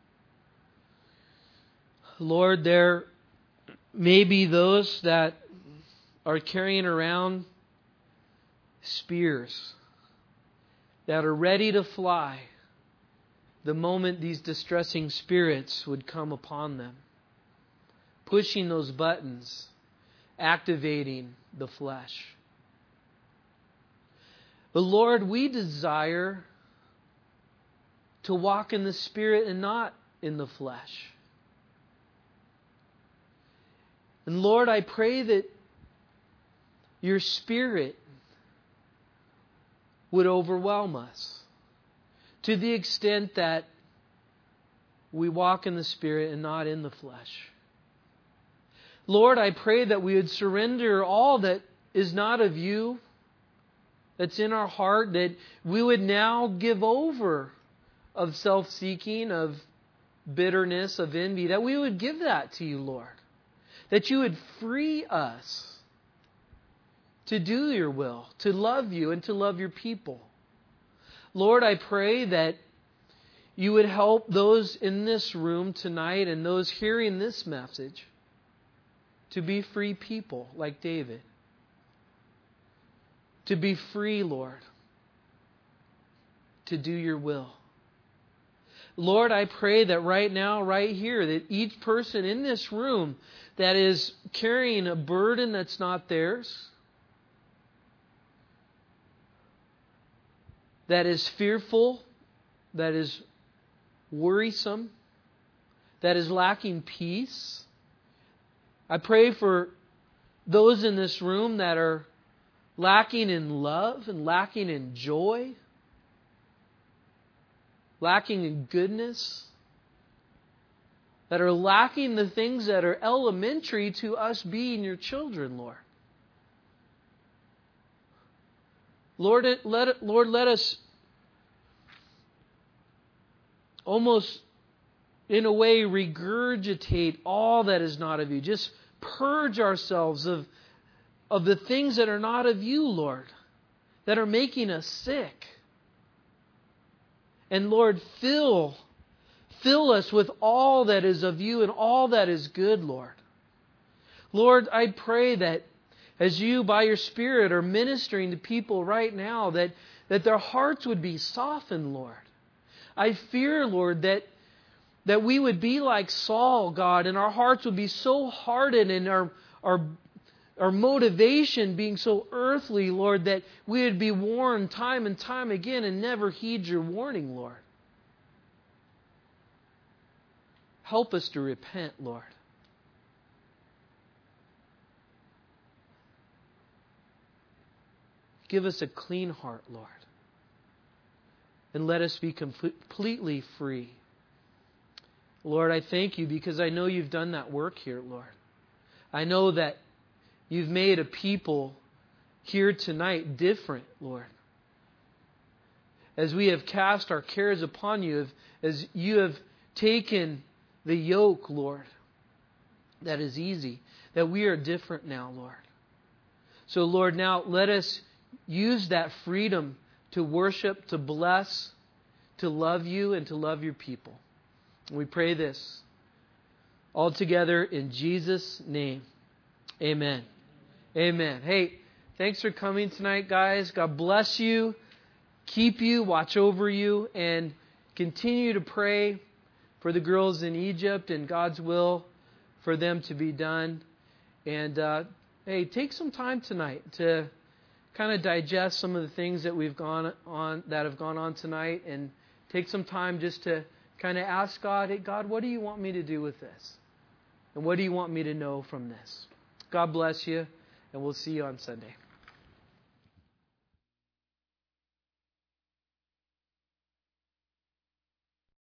Lord, there may be those that are carrying around spears that are ready to fly the moment these distressing spirits would come upon them, pushing those buttons, activating the flesh. But Lord, we desire to walk in the Spirit and not in the flesh. And Lord, I pray that your Spirit would overwhelm us to the extent that we walk in the Spirit and not in the flesh. Lord, I pray that we would surrender all that is not of you, that's in our heart, that we would now give over of self-seeking, of bitterness, of envy, that we would give that to you, Lord. That you would free us to do your will, to love you and to love your people. Lord, I pray that you would help those in this room tonight and those hearing this message to be free people like David. To be free, Lord, to do your will. Lord, I pray that right now, right here, that each person in this room that is carrying a burden that's not theirs, that is fearful, that is worrisome, that is lacking peace. I pray for those in this room that are lacking in love and lacking in joy, lacking in goodness, that are lacking the things that are elementary to us being your children, Lord. Lord, it, let it, Lord, let us almost, in a way, regurgitate all that is not of you. Just purge ourselves of, of the things that are not of you, Lord, that are making us sick. And Lord, fill, fill us with all that is of you and all that is good, Lord. Lord, I pray that as you, by your Spirit, are ministering to people right now, that, that their hearts would be softened, Lord. I fear, Lord, that, that we would be like Saul, God, and our hearts would be so hardened and our, our, our motivation being so earthly, Lord, that we would be warned time and time again and never heed your warning, Lord. Help us to repent, Lord. give us a clean heart, Lord. And let us be completely free. Lord, I thank you because I know you've done that work here, Lord. I know that you've made a people here tonight different, Lord. As we have cast our cares upon you, as you have taken the yoke, Lord, that is easy, that we are different now, Lord. So, Lord, now let us use that freedom to worship, to bless, to love you, and to love your people. We pray this all together in Jesus' name. Amen. Amen. Hey, thanks for coming tonight, guys. God bless you, keep you, watch over you, and continue to pray for the girls in Egypt and God's will for them to be done. And uh, hey, take some time tonight to kind of digest some of the things that we've gone on, that have gone on tonight, and take some time just to kind of ask God, hey, God, what do you want me to do with this? And what do you want me to know from this? God bless you, and we'll see you on Sunday.